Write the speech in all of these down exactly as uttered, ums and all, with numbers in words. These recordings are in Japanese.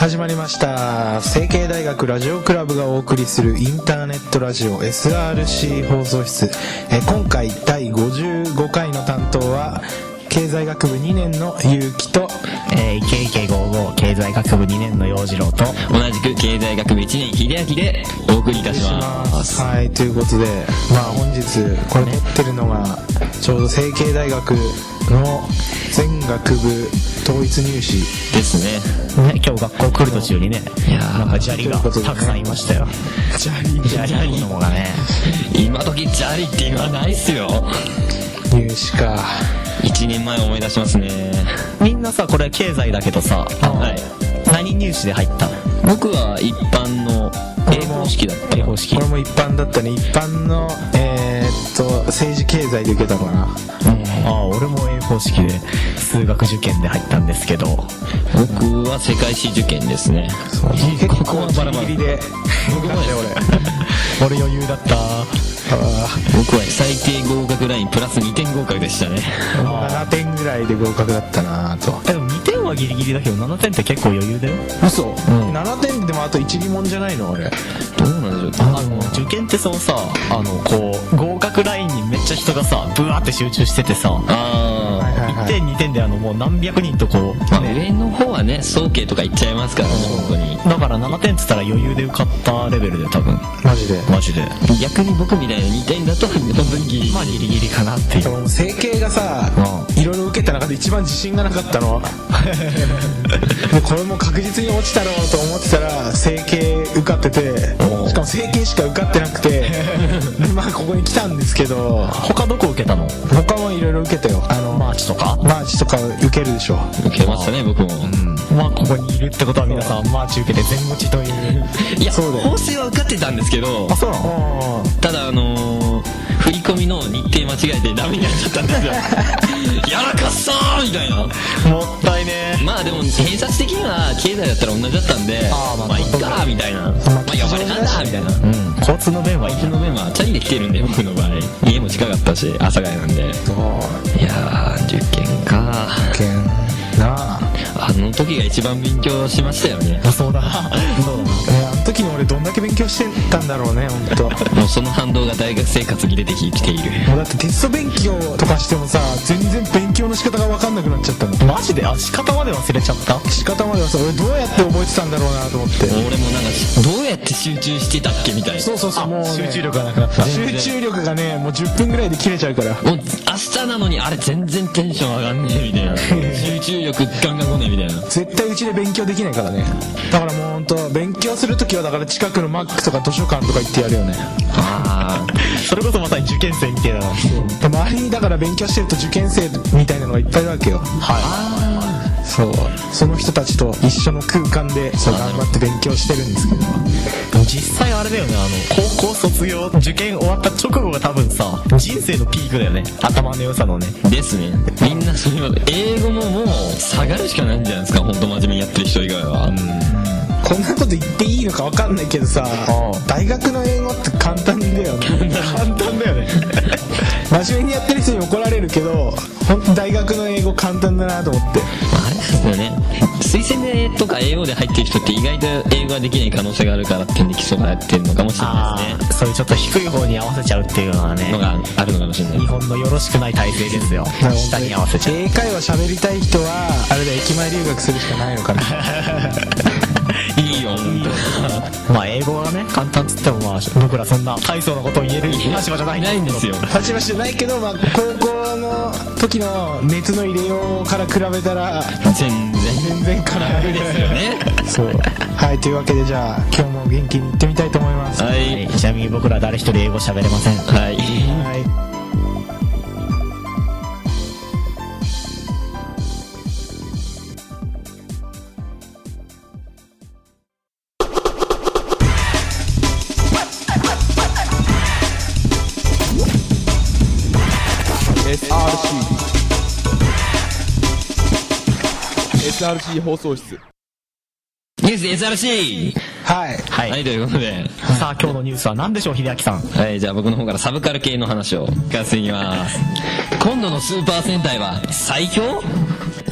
始まりました。成蹊大学ラジオクラブがお送りするインターネットラジオ エスアールシー 放送室。え今回だいごじゅうごかいの担当は経済学部にねんのゆうきと、 えー、ケーケーごじゅうご 経済学部にねんの陽次郎と同じく経済学部いちねん秀明でお送りいたします。 はい、ということで、まあ本日これ撮ってるのがちょうど成蹊大学の全学部統一入試ですね。ね、今日学校来る途中にね、いやなんか砂利がたくさんいましたよ。 砂利砂利の方がね、 今時砂利っていうのはないっすよ。 入試か。 いちねんまえ思い出しますね。 みんなさ、これ経済だけどさ、はい、何入試で入ったの？ 僕は一般の英方式だった。 英方式。 これも一般だったね。一般のえー、っと政治経済で受けたのかな。 ああ、俺も英方式で数学受験で入ったんですけど、 僕は世界史受験ですね。 そう、結構バラバラで僕もね、 俺俺余裕だった。 僕は最低合格ラインプラスにてん合格でしたね。 ななてんぐらいで合格だったなと。 でもにてんはギリギリだけどななてんって結構余裕だよ。 嘘、 うん、 ななてんでもあといち疑問じゃないの？あれどうなんでしょう。 あの受験ってそのさ、あのこう合格ラインにめっちゃ人がさブワーって集中しててさ、 ああいってんにてんであのもう何百人とこう、 まあ、上の方はね早慶とかいっちゃいますからね、本当に。 だからななてんっつったら余裕で受かったレベルで多分。 マジでマジで逆に僕みたいなにてんだと本当にギリギリ、 まあギリギリかなっていう。 でも整形がさ、いろいろ受けた中で一番自信がなかったのもうこれも確実に落ちたろうと思ってたら整形受かってて、しかも整形しか受かってなくてでまあここに来たんですけど、 他どこ受けたの？ 他もいろいろ受けたよ。あのマーチとかマーチとか受けるでしょ。 受けましたね僕も、うん、 まあここにいるってことは皆さんマーチ受けて全落ちといういや法制は受かってたんですけど、 あ、そうなの？ ただあのー、振り込みの日程間違えてダメになっちゃったんですよやらかっさーみたいな。 もったいね。 まあでも偏差値的には経済だったら同じだったんで、あー、まあ、まあいっかーみたいな、まあ呼ばれたんだみたいな、うん、 交通の便は交通の便はチャリで来てるんで、僕の場合家も近かったし阿佐ヶ谷なんで。いやー受験か。 受験なあ、 あの時が一番勉強しましたよね。 そうだなそうだな、 えー、あの時の俺どんだけ勉強してたんだろうね、本当。 もうその反動が大学生活に出てきている。 もうだってテスト勉強とかしてもさ、全然勉強の仕方が分かんなくなっちゃったの。 マジで？あ、仕方まで忘れちゃった？ 仕方まではさ、俺どうやって覚えてたんだろうなと思って。 俺もなんかどうやって集中してたっけみたいな。 そうそうそう、もう、ね、 集中力がなくなった。 集中力がね、もうじゅっぷんぐらいで切れちゃうから。 もう明日なのにあれ全然テンション上がんねえみたいな集中力ガンガン来ねえみたいな。 絶対うちで勉強できないからね。だからもうほんと勉強するときはだから近くのマックとか図書館とか行ってやるよね。 ああそれこそまさに受験生みたいな。 周りにだから勉強してると受験生みたいなのがいっぱいいるわけよ。 はい。 そう、その人たちと一緒の空間でそう頑張って勉強してるんですけど、 でも実際あれだよね、あの高校卒業受験終わった直後が多分さ人生のピークだよね、頭の良さのね。 ですね。みんなそれは英語ももう下がるしかないんじゃないですか、本当真面目にやってる人以外は。うん、 こんなこと言っていいのか分かんないけどさ、大学の英語って簡単だよね簡単だよね真面目にやってる人に怒られるけど、本当大学の英語簡単だなと思って。 あれですよね、推薦でとか英語で入ってる人って意外と英語ができない可能性があるからってんで基礎がやってるのかもしれないですね。 そういうちょっと低い方に合わせちゃうっていうのはね、 のがあるのかもしれない。 日本のよろしくない体制ですよ下に合わせちゃう。 英会話喋りたい人はあれだ、駅前留学するしかないのかないいよまあ英語はね簡単っつっても、まあ僕らそんな大層なことを言える立場じゃないないんですよ。 立場じゃないけど、まあ高校の時の熱の入れようから比べたら全然全然かなりですよねそうはい、というわけでじゃあ今日も元気に行ってみたいと思います。 はい、 はい、ちなみに僕ら誰一人英語喋れません。 はい、 はいエスアールシー エスアールシー 放送室ニュース エスアールシー。 はい、 はい、はい、ということでさあ今日のニュースは何でしょう、秀明さん。 はい、じゃあ僕の方からサブカル系の話を聞かせていきます。今度のスーパー戦隊は最強？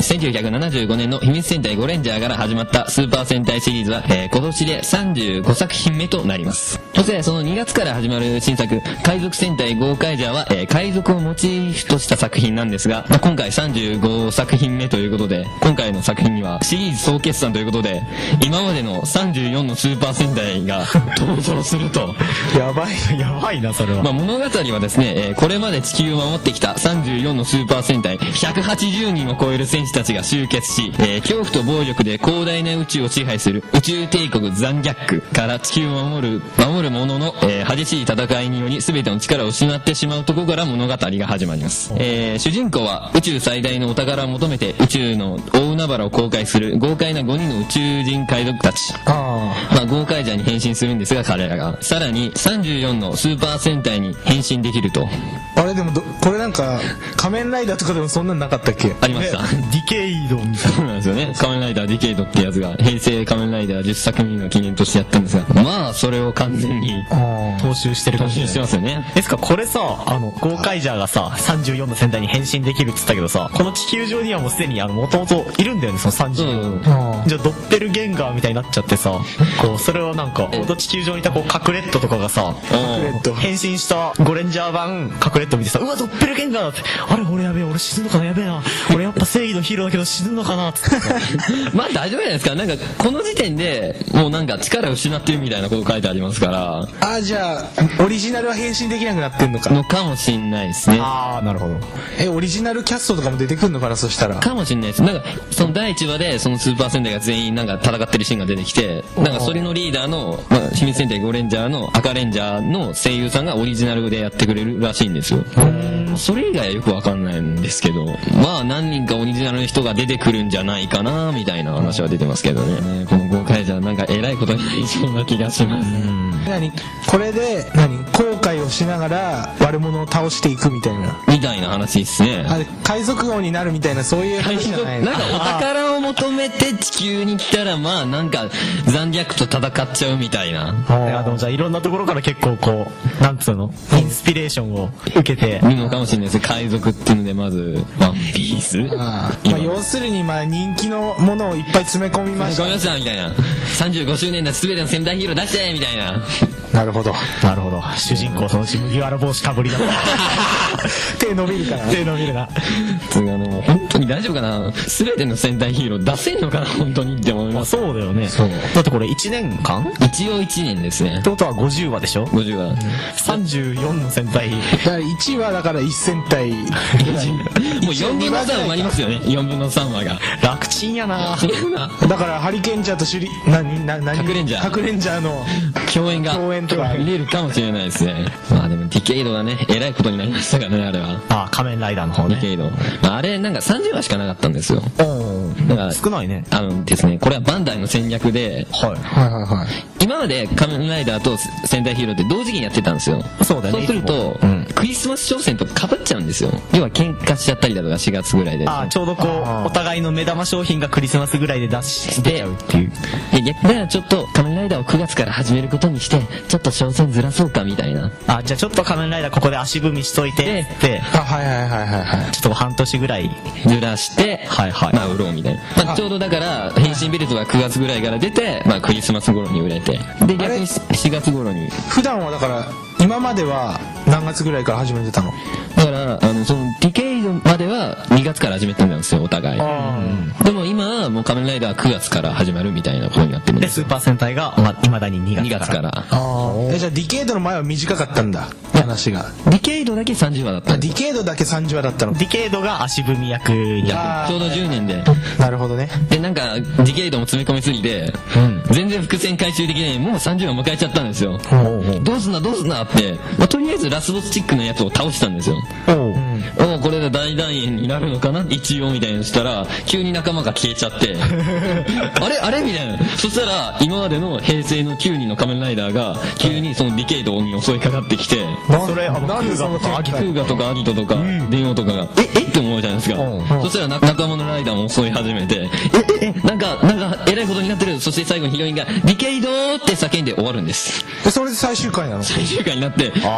せんきゅうひゃくななじゅうごねんの秘密戦隊ゴレンジャーから始まったスーパー戦隊シリーズは、えー、今年でさんじゅうごさくひんめとなります。そしてそのにがつから始まる新作海賊戦隊ゴーカイジャーは、えー、海賊をモチーフとした作品なんですが、まあ、今回さんじゅうごさくひんめということで、今回の作品にはシリーズ総決算ということで今までのさんじゅうよんのスーパー戦隊が登場するとやばいやばいなそれは。 まあ、物語はですね、えー、これまで地球を守ってきたさんじゅうよんのスーパー戦隊ひゃくはちじゅうにんを超える戦士たちが集結し、えー、恐怖と暴力で広大な宇宙を支配する宇宙帝国ザンギャックから地球を守る守る者の、えー、激しい戦いにより全ての力を失ってしまうところから物語が始まります、えー、主人公は宇宙最大のお宝を求めて宇宙の大海原を航海する豪快なごにんの宇宙人海賊たち。 あまあ、ゴーカイジャーに変身するんですが、彼らがさらにさんじゅうよんのスーパー戦隊に変身できると。 あれでもどこれなんか仮面ライダーとかでもそんなんなかったっけ？ ありました、 ディケイドみたいな。 そうなんですよね。仮面ライダーディケイドってやつが平成仮面ライダーじゅっさくめの記念としてやったんですが、まあそれを完全に踏襲してるかもしれない。 踏襲してますよね。 ですからこれさ、あのゴーカイジャーがささんじゅうよんの戦隊に変身できるっつったけどさ、この地球上にはもうすでにあの元々いるんだよね、そのさんじゅうよん、 うん、 じゃあドッペルゲンガーみたいになっちゃってさ、こうそれをなんか元地球上にいたこうカクレットとかがさ、 レット変身したゴレンジャー版カクレット見てさ、うわドッペルゲンガーだって、あれ俺やべえ、俺死ぬのかな、やべえな、俺やっぱ正義のヒーローだけど死ぬのかなっつってまあ大丈夫じゃないですか。なんかこの時点でもうなんか力を失ってるみたいなこと書いてありますから。 あ、じゃあオリジナルは変身できなくなってんのかのかもしんないですね。 ああなるほど。 え、オリジナルキャストとかも出てくるのかな、そしたら。 かもしんないです。なんかそのだいいちわでそのスーパー戦隊が全員なんか戦ってるシーンが出てきて、なんかそれのリーダーの、まあ、秘密戦隊ゴレンジャーの赤レンジャーの声優さんがオリジナルでやってくれるらしいんですよ。それ以外はよくわかんないんですけど、まあ何人かオリジナルの人が出てくるんじゃないかなみたいな話は出てますけどね。このゴーカイジャーなんか偉いことになりそうな気がします。 何これで何後悔をしながら悪者を倒していくみたいなみたいな話ですね。 あれ海賊王になるみたいな、そういう話じゃないの？ なんかお宝を求めて地球に来たら、まあなんか残虐と戦っちゃうみたいな。 いやでもじゃあいろんなところから結構こうなんつうのインスピレーションを受けて見るのかもしれないです。海賊っていうのでまずワンピース、 ああ、まあ、要するにまあ人気のものをいっぱい詰め込みましたごめんなさいみたいな、さんじゅうごしゅうねんだ全ての戦隊ヒーロー出してみたいな。 なるほどなるほど。主人公そのうち麦わら帽子かぶりだ手伸びるから手伸びるな。 あの本当に大丈夫かな、全ての戦隊ヒーロー出せんのかな本当にって思います。 そうだよね。 そうだってこれいちねんかんっ一応いちねんですね。 てことはごじゅうわでしょ。 ごじゅうわさんじゅうよんの戦隊だからいちわだからいち戦隊もうよんぶんのさん埋まりますよね。よんぶんのさんわが楽ちんやな。 だからハリケーンジャーとシュリ何何何核レンジャー核レンジャーの共演が共演とか見れるかもしれないですね。まあでもディケイドはねえらいことになりましたからね、あれは。 あ仮面ライダーの方ね。 ディケイド、まあ、あれなんかさんじゅうわしかなかったんですよ。だから少ないね。 あのですね、これはバンダイの戦略で、 はいはいはいはい今まで仮面ライダーと戦隊ヒーローって同時期にやってたんですよ。 そうだよね。 そうすると、 うん、 クリスマス商戦とかぶっちゃうんですよ。要は喧嘩しちゃったりだとかしがつぐらいで。 あちょうどこうお互いの目玉商品がクリスマスぐらいで出してちゃうっていう。 いやだからちょっと仮面ライダーをくがつから始めることにしてちょっと商戦ずらそうかみたいな。 あじゃあちょっと仮面ライダーここで足踏みしといてってあはいはいはいはいはいちょっと半年ぐらいずらしてはいはいまあ売ろうみたいな。まあちょうどだから変身ベルトがくがつぐらいから出て、まあクリスマス頃に売れて、で逆にしがつ頃に。 普段はだから今までは何月ぐらいから始めてたの？ だからあのそのディケイドまではにがつから始めてたんですよお互い。でも今はもう仮面ライダーはくがつから始まるみたいなことになってるんでですよ。 スーパー戦隊がいまだににがつからにがつからああじゃあディケイドの前は短かったんだ話が。 ディケイドだけさんじゅうわだったんです。 ディケイドだけさんじゅうわだったの。 ディケイドが足踏み役にあーちょうどじゅうねんで。 なるほどね。 でなんかディケイドも詰め込みすぎて、うん、全然伏線回収できないもうさんじゅうわ迎えちゃったんですよ。どうすんなどうすんなって、まあ、とりあえずラスボスチックのやつを倒したんですよ。おおこれで大団円になるのかな一応みたいにしたら急に仲間が消えちゃってあれあれみたいな。そしたら今までの平成のきゅうにんの仮面ライダーが急にそのディケイドに襲いかかってきて、 それあのなんでそのクーガとかクーガとかアギトとか電王とかがええって思うじゃないですか。そしたら仲間のライダーも襲い始めてええなんかなんかえらいことになってる。そして最後にヒロインがディケイドって叫んで終わるんです。 それで最終回なの？ 最終回になってあその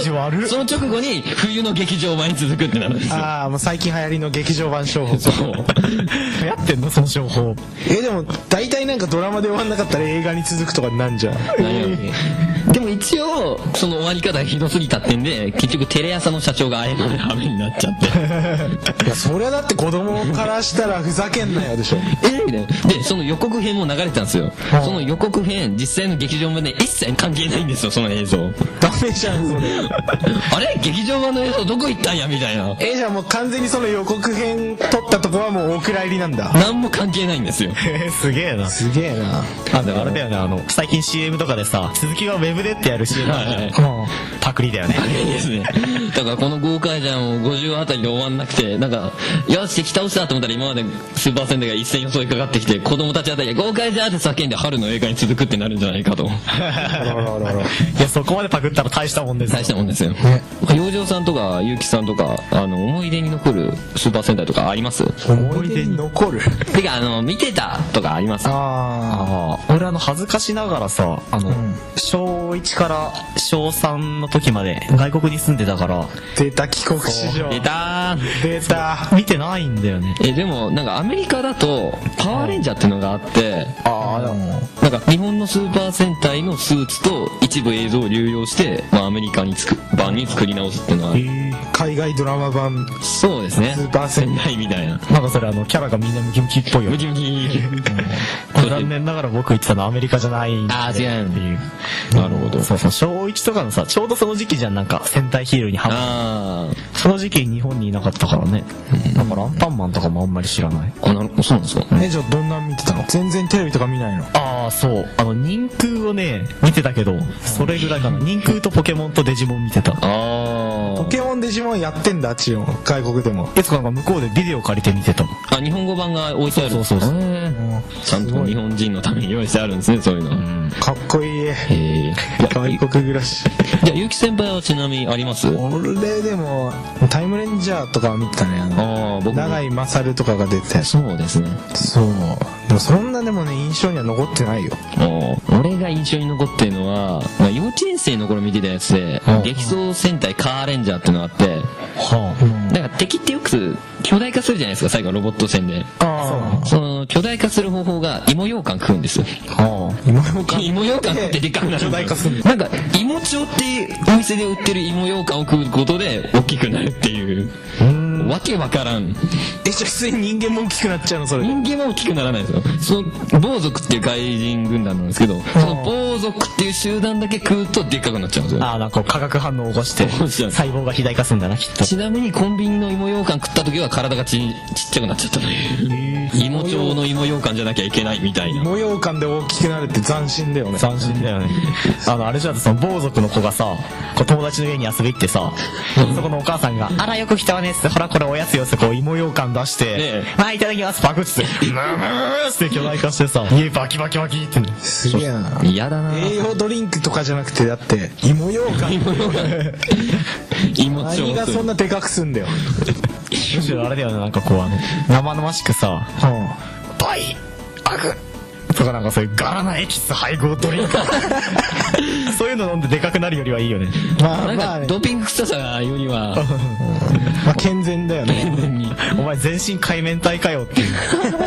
ジ悪っ。 その直後に冬の劇場版に続くってなるんですよ。 ああ、もう最近流行りの劇場版商法。 そう流行ってんのその情報。 え、でも、大体なんかドラマで終わんなかったら映画に続くとかなんじゃん。 何やろねでも一応その終わり方がひどすぎたってんで結局テレ朝の社長があえのハメになっちゃっていや、そりゃだって子供からしたらふざけんなよでしょ。 えみたいなでその予告編も流れてたんですよ。その予告編実際の劇場版で一切関係ないんですよ、その映像。 ダメじゃん、それ。 あれ劇場版の映像どこ行ったんやみたいな。 え、じゃあもう完全にその予告編撮ったとこはもうお蔵入りなんだ。 何も関係ないんですよ。 えー、すげえな。 すげえな。 あ、でもあれだよね、あの、最近 シーエム とかでさ、続きはウェブでってやる シーエム あるじゃん。 はいパクリだよね。 いいですね。だからこの豪快じゃんもごじゅうあたりで終わんなくて、なんか、よし敵倒したと思ったら今までスーパーセンターが一斉に襲いかかってきて、子供たちあたりで豪快じゃんって叫んで春の映画に続くってなるんじゃないかと。 いや、そこまでパクったら大したもんですよ。 大したもんですよ。洋上さんとか結城さんとか、あの、思い出に残るスーパーセンターとかあります？ 思い出に残る。 てか、あの、見てたとかあります？ あああ、俺あの、恥ずかしながらさ、あの、 んしょういちからしょうさんの時まで外国に住んでたから、 ー。出た、帰国子女。 出たー。 出た。 見てないんだよね。 え、でも、なんかアメリカだと、パワーレンジャーっていうのがあって、 ああ、でも、 なんか日本のスーパー戦隊のスーツと一部映像を流用して、まあアメリカにつく版に作り直すっていうのは、 海外ドラマ版。 そうですね。 スーパー戦隊みたいな。 なんかそれあの、キャラがみんなムキムキっぽいよム。キムキ。 残念ながら僕言ってたのはアメリカじゃないんであー違うっていう。 なるほど。 そうそう、しょういちとかのさ、ちょうどその時期じゃん、なんか戦隊ヒーローにハマる。 あその時期日本にいなかったからね。だからアンパンマンとかもあんまり知らない。 ー。あ、なるほど、そうなんですか。 え、じゃあどんなん見てたの？全然テレビとか見ないの？ ああ、そう。あの、人空をね、見てたけど、それぐらいかな。人空とポケモンとデジモン見てた。 あー。 ポケモンデジモンやってんだ、あっちも。外国でも。 いつかなんか向こうでビデオ借りて見てた。 あ、日本語版が置いてある。 そうそうそうそうへーちゃんと日本人のために用意してあるんですね、そういうの。 うん。 かっこいい。 へえ。 外国暮らし。 じゃあ、ゆうき先輩はちなみにあります？ 俺でも、タイムレンジャーとかは見てたね。あの、 あー、僕も。 長井勝とかが出てたやつ。 そうですね。 そう。でもそんなでもね、印象には残ってないよ。 俺が印象に残ってるのは、まあ、幼稚園生の頃見てたやつで、 うん激走戦隊カーレンジャーっていうのがあって、 はなんか敵ってよく巨大化するじゃないですか、最後ロボット戦で。 あその巨大化する方法が芋羊羹食うんですよ。 あ。はあ。今もか。 芋羊羹食ってでっかくなる。 巨大化すんの。 なんか、芋町っていうお店で売ってる芋羊羹を食うことで大きくなるっていう、わけわからん。 え、じゃあ普通に人間も大きくなっちゃうの、それで。 人間は大きくならないですよ。その、暴族っていう怪人軍団なんですけど、その暴族っていう集団だけ食うとでっかくなっちゃうんですよ。 ああ、なんか化学反応を起こして、 起こしちゃう細胞が肥大化するんだな、きっと。 ちなみにコンビニの芋羊羹食った時は体がちちっちゃくなっちゃったという。芋状の芋羊羹じゃなきゃいけないみたいな。 模様感で大きくなるって斬新だよね。 斬新だよね。あの、あれじゃその暴族の子がさ、こう友達の家に遊び行ってさ、そこのお母さんが、あらよく来たわねっつって、ほらこれおやつよってこう芋羊羹出して、 ねえまあいただきますパクッつって、ムームーって巨大化してさ、家バキバキバキってね。 すげえな。 嫌だな。 栄養ドリンクとかじゃなくて、だって、芋ようかん。 芋羊羹。芋何状がそんなでかくすんだよ。 むしろあれだよね、なんかこうあの、生々しくさ、 うバイアグとかなんかそういうガラなエキス配合ドリンクそういうの飲んででかくなるよりはいいよね。 ん。まあなんかまあね。 ドーピング臭さよりは、 まあ健全だよね。 完全に。 お前全身海綿体かよっていう。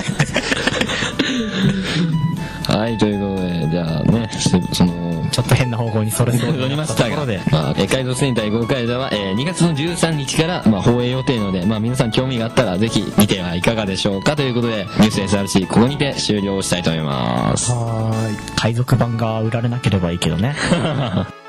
はい、ということで、じゃあね、その、 ちょっと変な方向にそれそう戻りましたが、 ところで。 まあ、えー海賊戦隊ゴーカイジャーは、えーにがつのじゅうさんにちから、まあ、放映予定なので、まあ、皆さん興味があったら、ぜひ見てはいかがでしょうかということで、ニュース エスアールシー、ここにて終了したいと思います。 はーい。 海賊版が売られなければいいけどね。